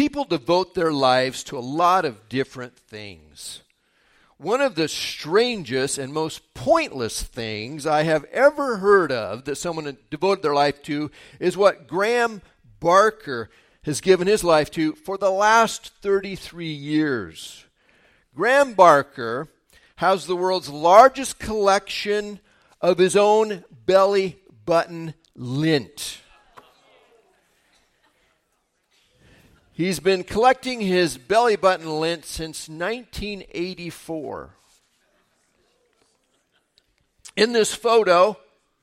People devote their lives to a lot of different things. One of the strangest and most pointless things I have ever heard of that someone devoted their life to is what Graham Barker has given his life to for the last 33 years. Graham Barker has the world's largest collection of his own belly button lint. He's been collecting his belly button lint since 1984. In this photo,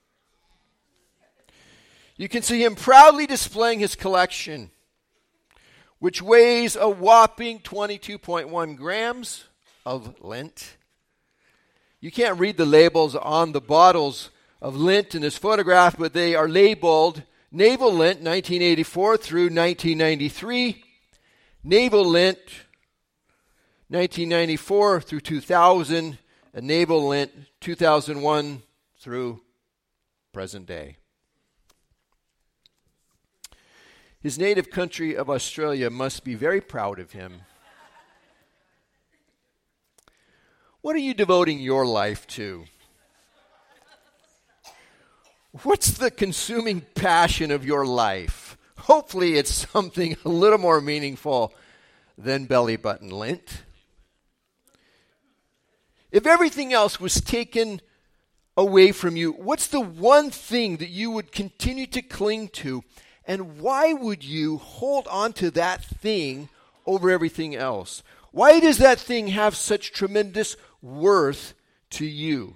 you can see him proudly displaying his collection, which weighs a whopping 22.1 grams of lint. You can't read the labels on the bottles of lint in this photograph, but they are labeled Naval Lint 1984 through 1993, Naval Lint 1994 through 2000, and Naval Lint 2001 through present day. His native country of Australia must be very proud of him. What are you devoting your life to? What's the consuming passion of your life? Hopefully it's something a little more meaningful than belly button lint. If everything else was taken away from you, what's the one thing that you would continue to cling to? And why would you hold on to that thing over everything else? Why does that thing have such tremendous worth to you?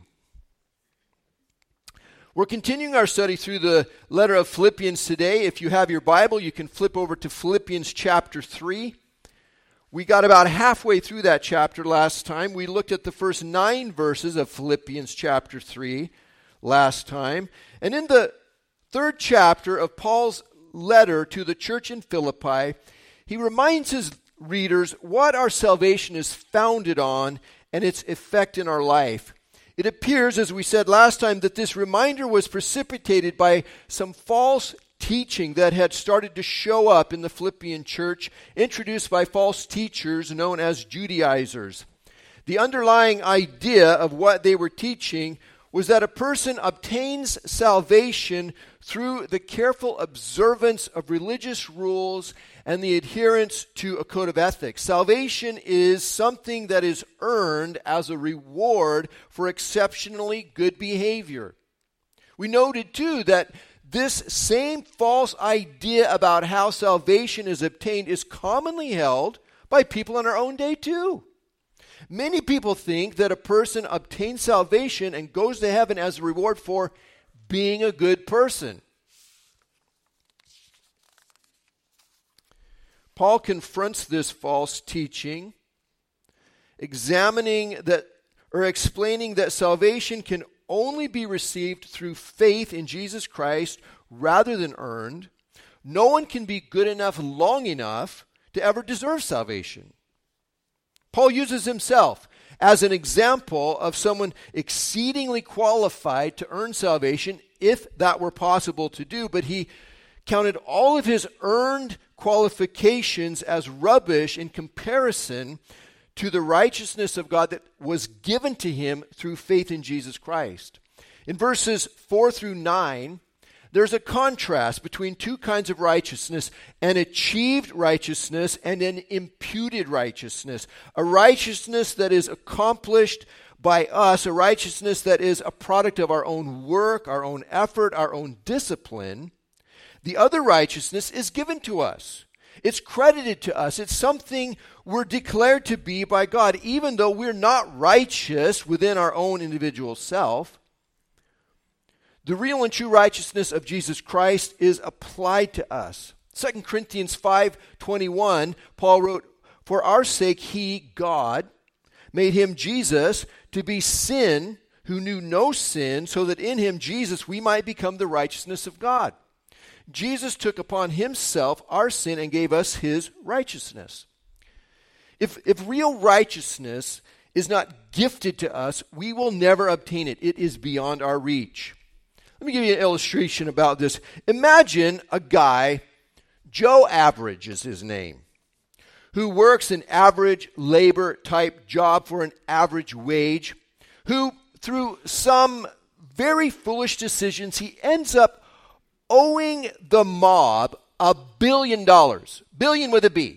We're continuing our study through the letter of Philippians today. If you have your Bible, you can flip over to Philippians chapter 3. We got about halfway through that chapter last time. We looked at the first 9 verses of Philippians chapter 3 last time. And in the 3rd chapter of Paul's letter to the church in Philippi, he reminds his readers what our salvation is founded on and its effect in our life. It appears, as we said last time, that this reminder was precipitated by some false teaching that had started to show up in the Philippian church, introduced by false teachers known as Judaizers. The underlying idea of what they were teaching was that a person obtains salvation through the careful observance of religious rules and the adherence to a code of ethics. Salvation is something that is earned as a reward for exceptionally good behavior. We noted, too, that this same false idea about how salvation is obtained is commonly held by people in our own day, too. Many people think that a person obtains salvation and goes to heaven as a reward for being a good person. Paul confronts this false teaching, explaining that salvation can only be received through faith in Jesus Christ rather than earned. No one can be good enough long enough to ever deserve salvation. Paul uses himself as an example of someone exceedingly qualified to earn salvation, if that were possible to do, but he counted all of his earned qualifications as rubbish in comparison to the righteousness of God that was given to him through faith in Jesus Christ. In verses 4 through 9, there's a contrast between two kinds of righteousness: an achieved righteousness and an imputed righteousness. A righteousness that is accomplished by us, a righteousness that is a product of our own work, our own effort, our own discipline. The other righteousness is given to us. It's credited to us. It's something we're declared to be by God, even though we're not righteous within our own individual self. The real and true righteousness of Jesus Christ is applied to us. 2 Corinthians 5:21, Paul wrote, "For our sake he, God, made him Jesus to be sin who knew no sin, so that in him, Jesus, we might become the righteousness of God." Jesus took upon himself our sin and gave us his righteousness. If real righteousness is not gifted to us, we will never obtain it. It is beyond our reach. Let me give you an illustration about this. Imagine a guy, Joe Average is his name. who works an average labor type job for an average wage, who through some very foolish decisions, he ends up owing the mob $1 billion. Billion with a B.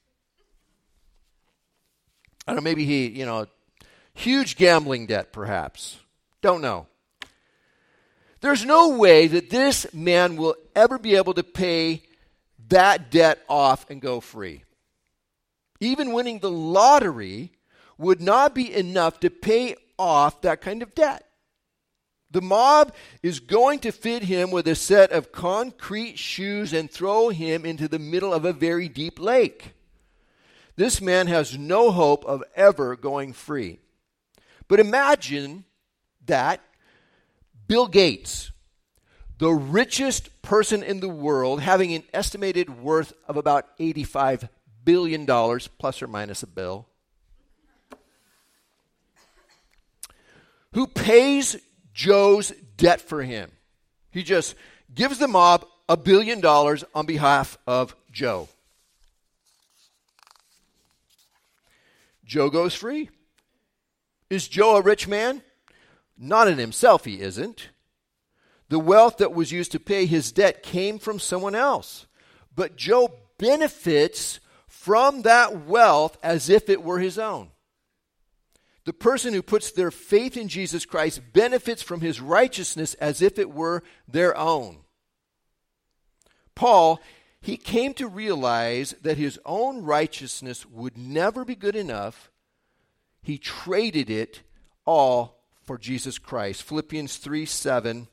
I don't know, maybe he, huge gambling debt perhaps. Don't know. There's no way that this man will ever be able to pay that debt off and go free. Even winning the lottery would not be enough to pay off that kind of debt. The mob is going to fit him with a set of concrete shoes and throw him into the middle of a very deep lake. This man has no hope of ever going free. But imagine that Bill Gates, the richest person in the world, having an estimated worth of about $85 billion, plus or minus a bill, who pays Joe's debt for him. He just gives the mob $1 billion on behalf of Joe. Joe goes free. Is Joe a rich man? Not in himself, he isn't. The wealth that was used to pay his debt came from someone else. But Joe benefits from that wealth as if it were his own. The person who puts their faith in Jesus Christ benefits from his righteousness as if it were their own. Paul, he came to realize that his own righteousness would never be good enough. He traded it all for Jesus Christ. Philippians 3:7.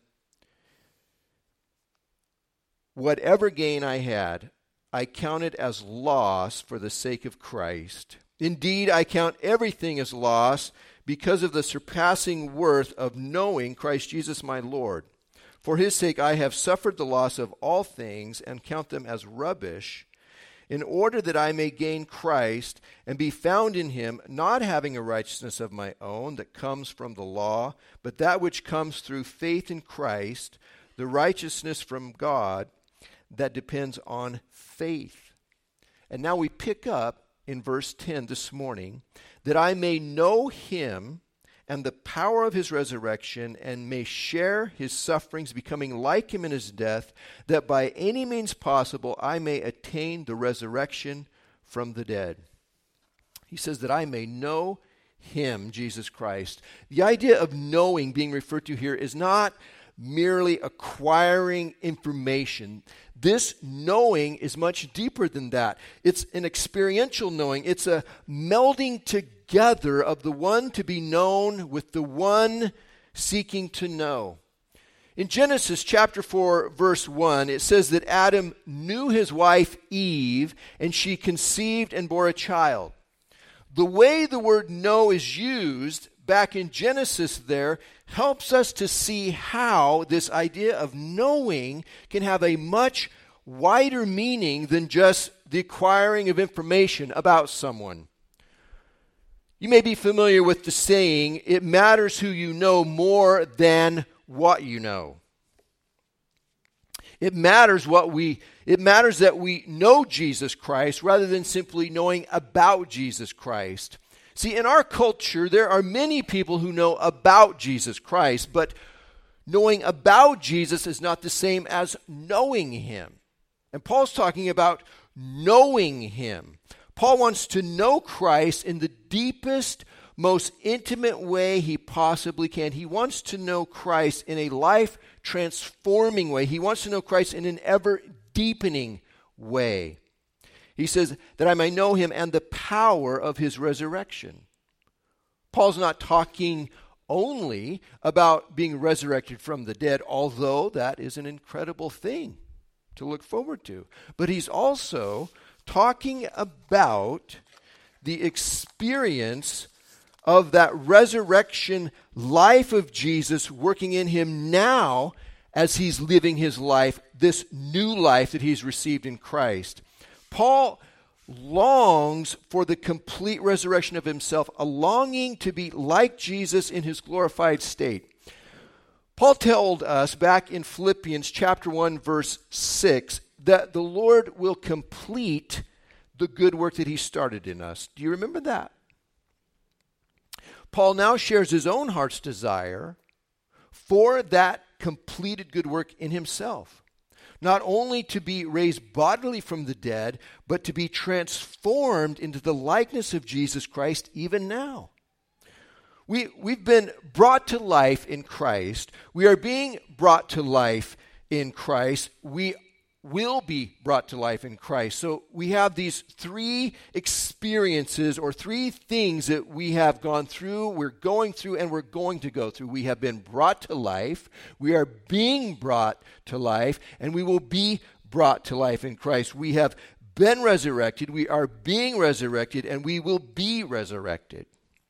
Whatever gain I had, I counted as loss for the sake of Christ. Indeed, I count everything as loss because of the surpassing worth of knowing Christ Jesus my Lord. For his sake I have suffered the loss of all things and count them as rubbish, in order that I may gain Christ and be found in him, not having a righteousness of my own that comes from the law, but that which comes through faith in Christ, the righteousness from God that depends on faith. And now we pick up in verse 10 this morning, that I may know him and the power of his resurrection, and may share his sufferings, becoming like him in his death, that by any means possible I may attain the resurrection from the dead. He says that I may know him, Jesus Christ. The idea of knowing being referred to here is not merely acquiring information. This knowing is much deeper than that. It's an experiential knowing. It's a melding together of the one to be known with the one seeking to know. In Genesis chapter 4, verse 1, it says that Adam knew his wife Eve, and she conceived and bore a child. The way the word know is used back in Genesis there helps us to see how this idea of knowing can have a much wider meaning than just the acquiring of information about someone. You may be familiar with the saying, it matters who you know more than what you know. It matters that we know Jesus Christ rather than simply knowing about Jesus Christ. See, in our culture, there are many people who know about Jesus Christ, but knowing about Jesus is not the same as knowing him. And Paul's talking about knowing him. Paul wants to know Christ in the deepest, most intimate way he possibly can. He wants to know Christ in a life-transforming way. He wants to know Christ in an ever-deepening way. He says that I may know him and the power of his resurrection. Paul's not talking only about being resurrected from the dead, although that is an incredible thing to look forward to. But he's also talking about the experience of that resurrection life of Jesus working in him now as he's living his life, this new life that he's received in Christ. Paul longs for the complete resurrection of himself, a longing to be like Jesus in his glorified state. Paul told us back in Philippians chapter 1, verse 6, that the Lord will complete the good work that he started in us. Do you remember that? Paul now shares his own heart's desire for that completed good work in himself. Not only to be raised bodily from the dead, but to be transformed into the likeness of Jesus Christ even now. We've been brought to life in Christ. We are being brought to life in Christ. We will be brought to life in Christ. So we have these three experiences or three things that we have gone through, we're going through, and we're going to go through. We have been brought to life, we are being brought to life, and we will be brought to life in Christ. We have been resurrected, we are being resurrected, and we will be resurrected.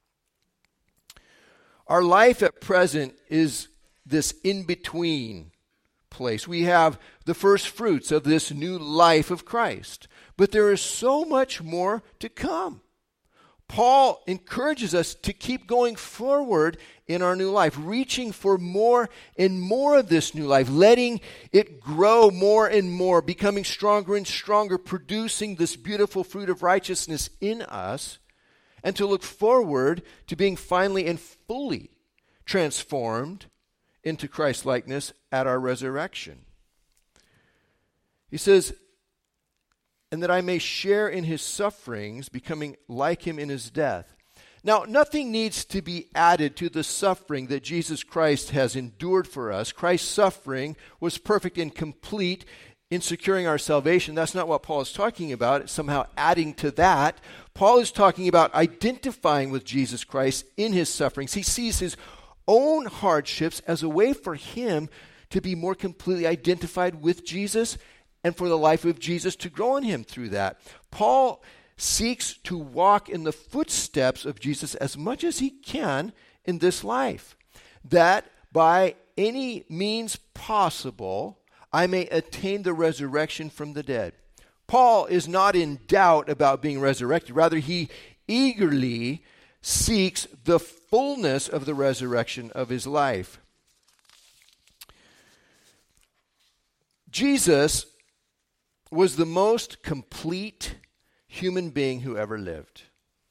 Our life at present is this in-between place. We have the first fruits of this new life of Christ. But there is so much more to come. Paul encourages us to keep going forward in our new life, reaching for more and more of this new life, letting it grow more and more, becoming stronger and stronger, producing this beautiful fruit of righteousness in us, and to look forward to being finally and fully transformed into Christ-likeness at our resurrection. He says, and that I may share in his sufferings, becoming like him in his death. Now, nothing needs to be added to the suffering that Jesus Christ has endured for us. Christ's suffering was perfect and complete in securing our salvation. That's not what Paul is talking about. It's somehow adding to that. Paul is talking about identifying with Jesus Christ in his sufferings. He sees his own hardships as a way for him to be more completely identified with Jesus and for the life of Jesus to grow in him through that. Paul seeks to walk in the footsteps of Jesus as much as he can in this life, that by any means possible I may attain the resurrection from the dead. Paul is not in doubt about being resurrected. Rather, he eagerly seeks the fullness of the resurrection of his life. Jesus was the most complete human being who ever lived.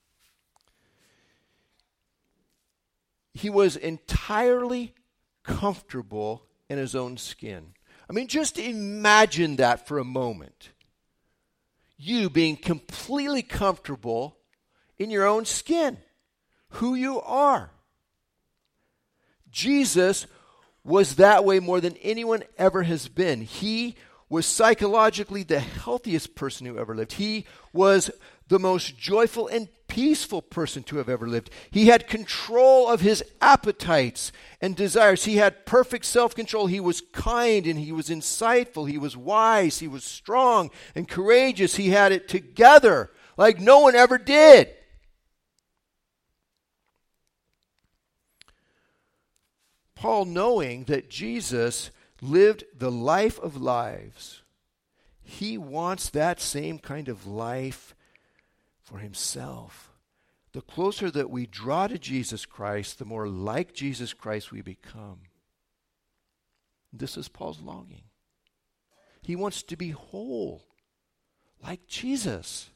He was entirely comfortable in his own skin. I mean, just imagine that for a moment. You being completely comfortable in your own skin, who you are. Jesus was that way more than anyone ever has been. He was psychologically the healthiest person who ever lived. He was the most joyful and peaceful person to have ever lived. He had control of his appetites and desires. He had perfect self-control. He was kind and he was insightful. He was wise. He was strong and courageous. He had it together like no one ever did. Paul, knowing that Jesus lived the life of lives, he wants that same kind of life for himself. The closer that we draw to Jesus Christ, the more like Jesus Christ we become. This is Paul's longing. He wants to be whole, like Jesus.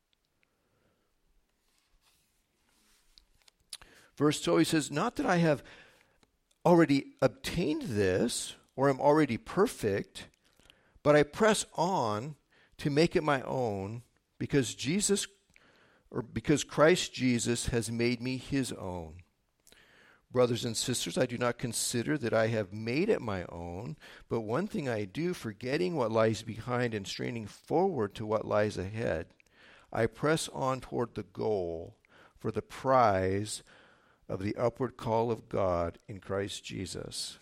Verse 2, he says, not that I have already obtained this, or am already perfect, but I press on to make it my own, because Christ Jesus has made me his own. Brothers and sisters, I do not consider that I have made it my own, but one thing I do, forgetting what lies behind and straining forward to what lies ahead, I press on toward the goal for the prize of the upward call of God in Christ Jesus.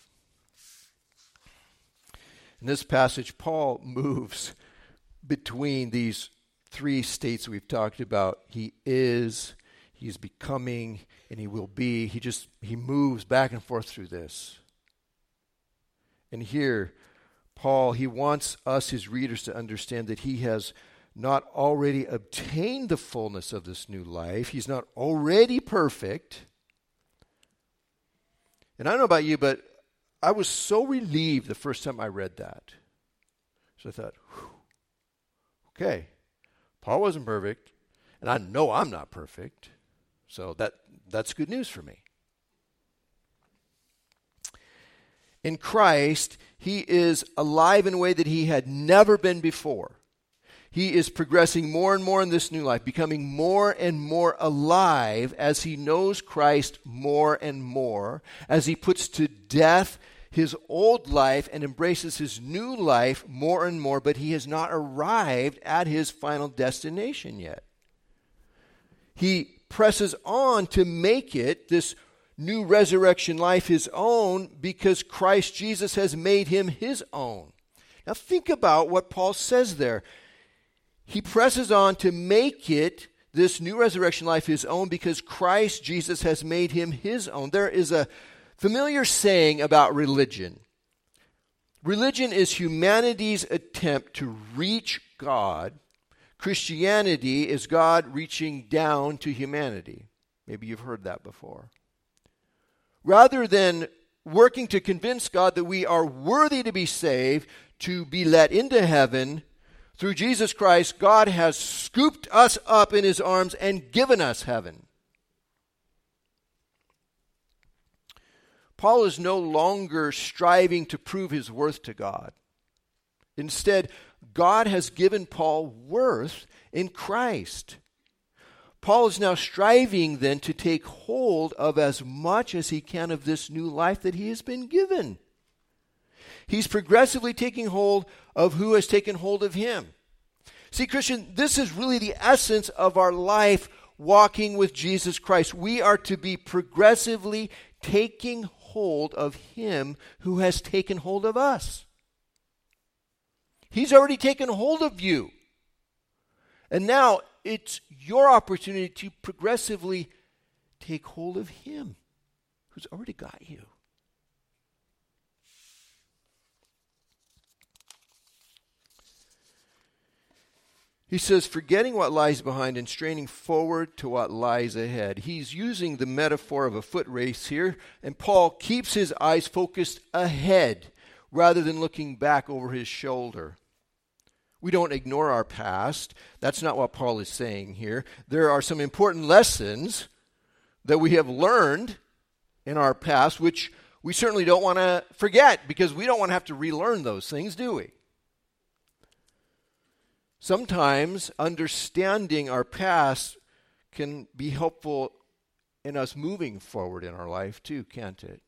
In this passage, Paul moves between these three states we've talked about. He is, he's becoming, and he will be. He moves back and forth through this. And here, Paul, he wants us, his readers, to understand that he has not already obtained the fullness of this new life. He's not already perfect. And I don't know about you, but I was so relieved the first time I read that. So I thought, okay, Paul wasn't perfect, and I know I'm not perfect. So that's good news for me. In Christ, he is alive in a way that he had never been before. He is progressing more and more in this new life, becoming more and more alive as he knows Christ more and more, as he puts to death his old life and embraces his new life more and more, but he has not arrived at his final destination yet. He presses on to make it, this new resurrection life, his own, because Christ Jesus has made him his own. Now think about what Paul says there. He presses on to make it, this new resurrection life, his own because Christ Jesus has made him his own. There is a familiar saying about religion. Religion is humanity's attempt to reach God. Christianity is God reaching down to humanity. Maybe you've heard that before. Rather than working to convince God that we are worthy to be saved, to be let into heaven, through Jesus Christ, God has scooped us up in his arms and given us heaven. Paul is no longer striving to prove his worth to God. Instead, God has given Paul worth in Christ. Paul is now striving then to take hold of as much as he can of this new life that he has been given. He's progressively taking hold of who has taken hold of him. See, Christian, this is really the essence of our life walking with Jesus Christ. We are to be progressively taking hold of him who has taken hold of us. He's already taken hold of you. And now it's your opportunity to progressively take hold of him who's already got you. He says, forgetting what lies behind and straining forward to what lies ahead. He's using the metaphor of a foot race here, and Paul keeps his eyes focused ahead rather than looking back over his shoulder. We don't ignore our past. That's not what Paul is saying here. There are some important lessons that we have learned in our past, which we certainly don't want to forget because we don't want to have to relearn those things, do we? Sometimes understanding our past can be helpful in us moving forward in our life too, can't it?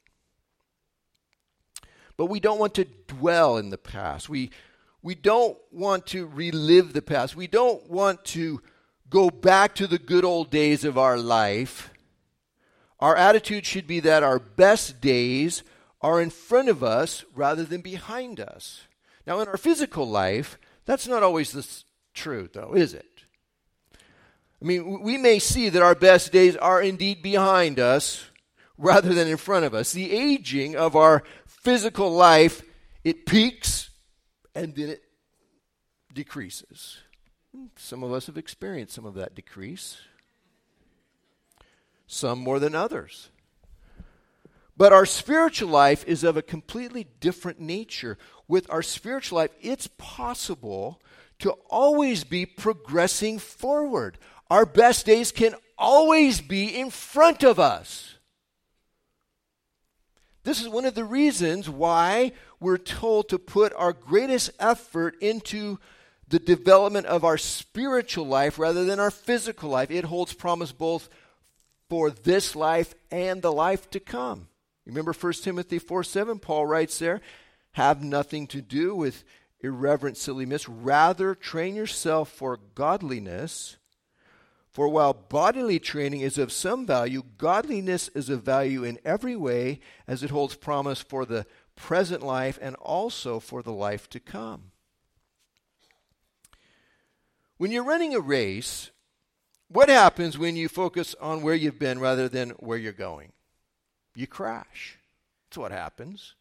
But we don't want to dwell in the past. We don't want to relive the past. We don't want to go back to the good old days of our life. Our attitude should be that our best days are in front of us rather than behind us. Now, in our physical life, that's not always the truth, though, is it? I mean, we may see that our best days are indeed behind us rather than in front of us. The aging of our physical life, it peaks and then it decreases. Some of us have experienced some of that decrease. Some more than others. But our spiritual life is of a completely different nature. With our spiritual life, it's possible to always be progressing forward. Our best days can always be in front of us. This is one of the reasons why we're told to put our greatest effort into the development of our spiritual life rather than our physical life. It holds promise both for this life and the life to come. Remember 1 Timothy 4:7, Paul writes there, have nothing to do with irreverent silliness. Rather, train yourself for godliness. For while bodily training is of some value, godliness is of value in every way, as it holds promise for the present life and also for the life to come. When you're running a race, what happens when you focus on where you've been rather than where you're going? You crash. That's what happens.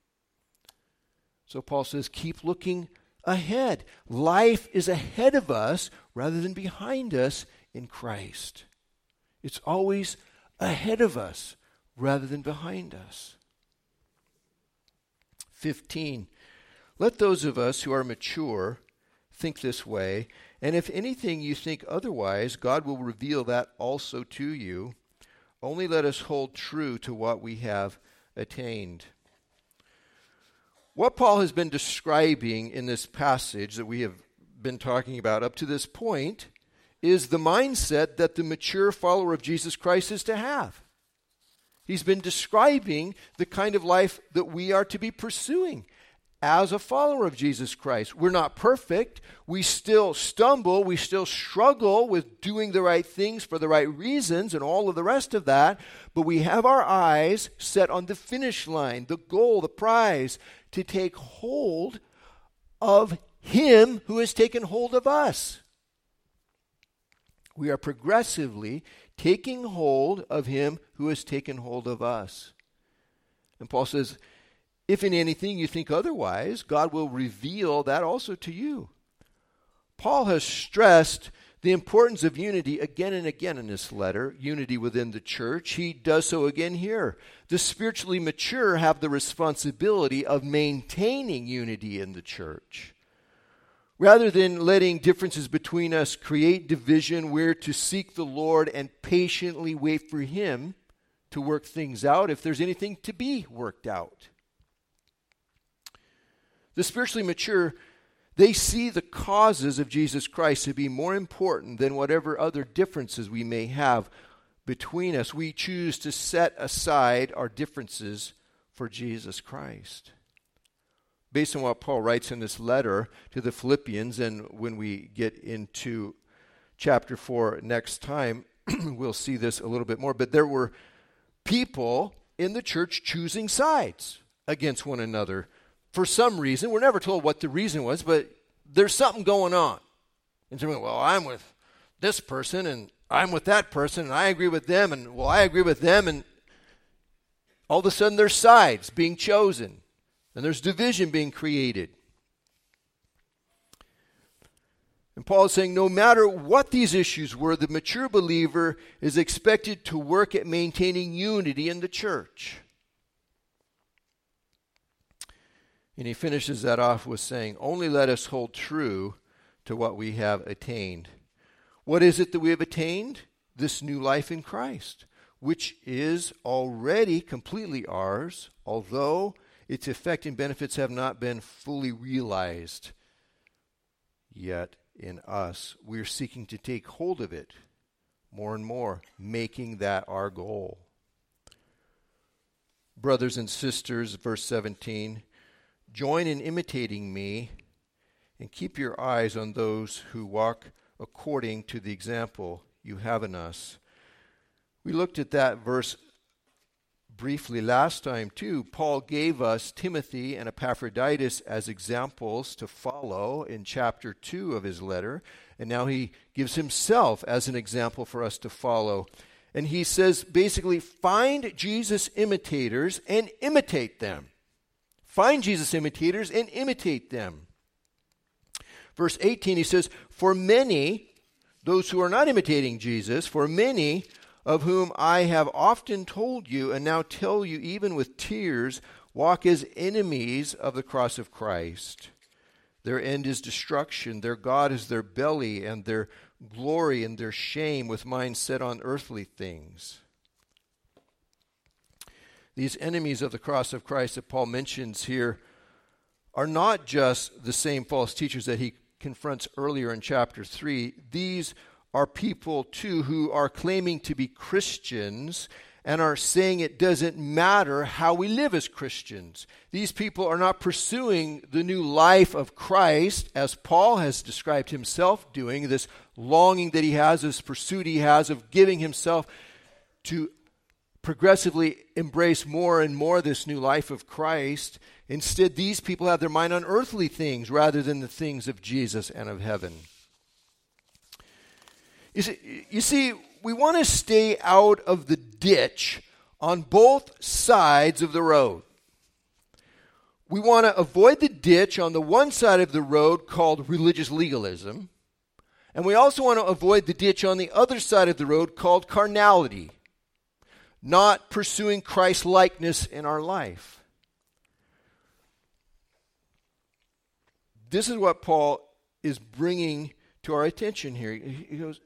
So Paul says, keep looking ahead. Life is ahead of us rather than behind us in Christ. It's always ahead of us rather than behind us. 15, let those of us who are mature think this way, and if anything you think otherwise, God will reveal that also to you. Only let us hold true to what we have attained. What Paul has been describing in this passage that we have been talking about up to this point is the mindset that the mature follower of Jesus Christ is to have. He's been describing the kind of life that we are to be pursuing as a follower of Jesus Christ. We're not perfect. We still stumble. We still struggle with doing the right things for the right reasons and all of the rest of that. But we have our eyes set on the finish line, the goal, the prize, to take hold of Him who has taken hold of us. We are progressively taking hold of Him who has taken hold of us. And Paul says, if in anything you think otherwise, God will reveal that also to you. Paul has stressed the importance of unity again and again in this letter, unity within the church. He does so again here. The spiritually mature have the responsibility of maintaining unity in the church. Rather than letting differences between us create division, we're to seek the Lord and patiently wait for Him to work things out if there's anything to be worked out. The spiritually mature, they see the causes of Jesus Christ to be more important than whatever other differences we may have between us. We choose to set aside our differences for Jesus Christ. Based on what Paul writes in this letter to the Philippians, and when we get into chapter 4 next time, we'll see this a little bit more. But there were people in the church choosing sides against one another for some reason. We're never told what the reason was, but there's something going on. And so, well, I'm with this person, and I'm with that person, and I agree with them, and well, I agree with them, and all of a sudden there's sides being chosen. And there's division being created. And Paul is saying no matter what these issues were, the mature believer is expected to work at maintaining unity in the church. And he finishes that off with saying, only let us hold true to what we have attained. What is it that we have attained? This new life in Christ, which is already completely ours, although its effect and benefits have not been fully realized yet in us. We're seeking to take hold of it more and more, making that our goal. Brothers and sisters, verse 17, join in imitating me and keep your eyes on those who walk according to the example you have in us. We looked at that verse briefly last time too. Paul gave us Timothy and Epaphroditus as examples to follow in chapter 2 of his letter, and now he gives himself as an example for us to follow. And he says basically, find Jesus imitators and imitate them. Find Jesus imitators and imitate them. Verse 18 he says, for many, those who are not imitating Jesus, for many of whom I have often told you and now tell you even with tears, walk as enemies of the cross of Christ. Their end is destruction. Their God is their belly, and their glory and their shame with minds set on earthly things. These enemies of the cross of Christ that Paul mentions here are not just the same false teachers that he confronts earlier in chapter 3. These are people, too, who are claiming to be Christians and are saying it doesn't matter how we live as Christians. These people are not pursuing the new life of Christ as Paul has described himself doing, this longing that he has, this pursuit he has of giving himself to progressively embrace more and more this new life of Christ. Instead, these people have their mind on earthly things rather than the things of Jesus and of heaven. You see, we want to stay out of the ditch on both sides of the road. We want to avoid the ditch on the one side of the road called religious legalism, and we also want to avoid the ditch on the other side of the road called carnality, not pursuing Christ-likeness in our life. This is what Paul is bringing to our attention here. He goes,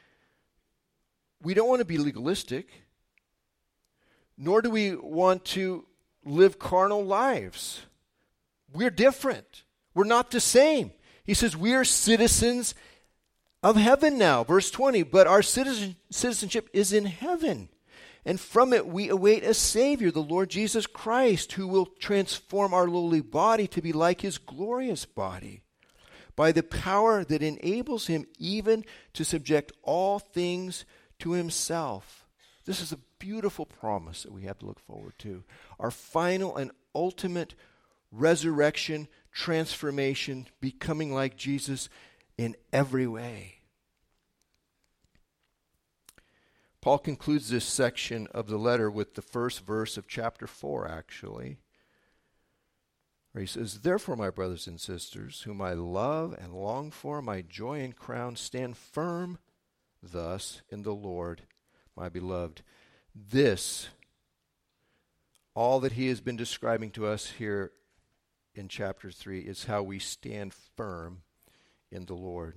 we don't want to be legalistic, nor do we want to live carnal lives. We're different. We're not the same. He says we are citizens of heaven now. Verse 20, but our citizenship is in heaven. And from it we await a Savior, the Lord Jesus Christ, who will transform our lowly body to be like his glorious body, by the power that enables him even to subject all things to himself. This is a beautiful promise that we have to look forward to. Our final and ultimate resurrection, transformation, becoming like Jesus in every way. Paul concludes this section of the letter with the first verse of chapter 4, actually, where he says, therefore, my brothers and sisters, whom I love and long for, my joy and crown, stand firm thus in the Lord, my beloved. This, all that he has been describing to us here in chapter 3, is how we stand firm in the Lord.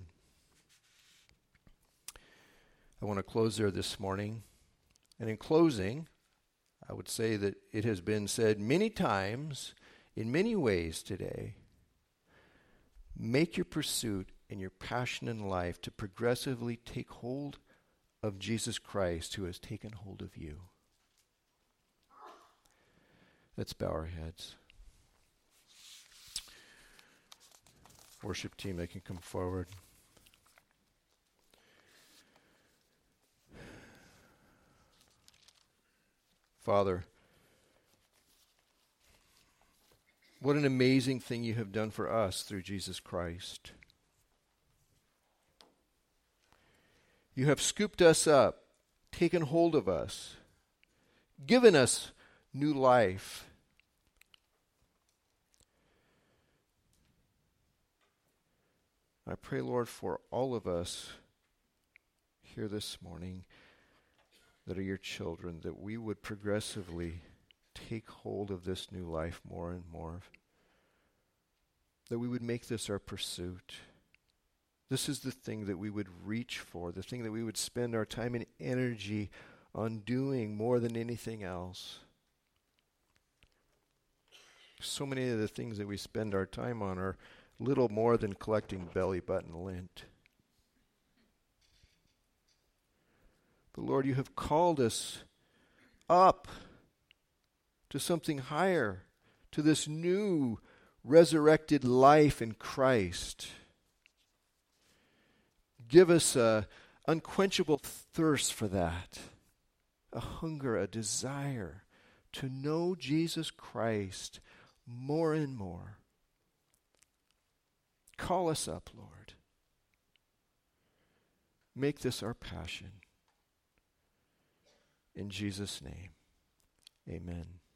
I want to close there this morning. And in closing, I would say that it has been said many times, in many ways today, make your pursuit and your passion in life to progressively take hold of Jesus Christ, who has taken hold of you. Let's bow our heads. Worship team, they can come forward. Father, what an amazing thing you have done for us through Jesus Christ. You have scooped us up, taken hold of us, given us new life. I pray, Lord, for all of us here this morning that are your children, that we would progressively take hold of this new life more and more, that we would make this our pursuit. This is the thing that we would reach for, the thing that we would spend our time and energy on doing more than anything else. So many of the things that we spend our time on are little more than collecting belly button lint. But Lord, you have called us up to something higher, to this new resurrected life in Christ. Give us an unquenchable thirst for that, a hunger, a desire to know Jesus Christ more and more. Call us up, Lord. Make this our passion. In Jesus' name, amen.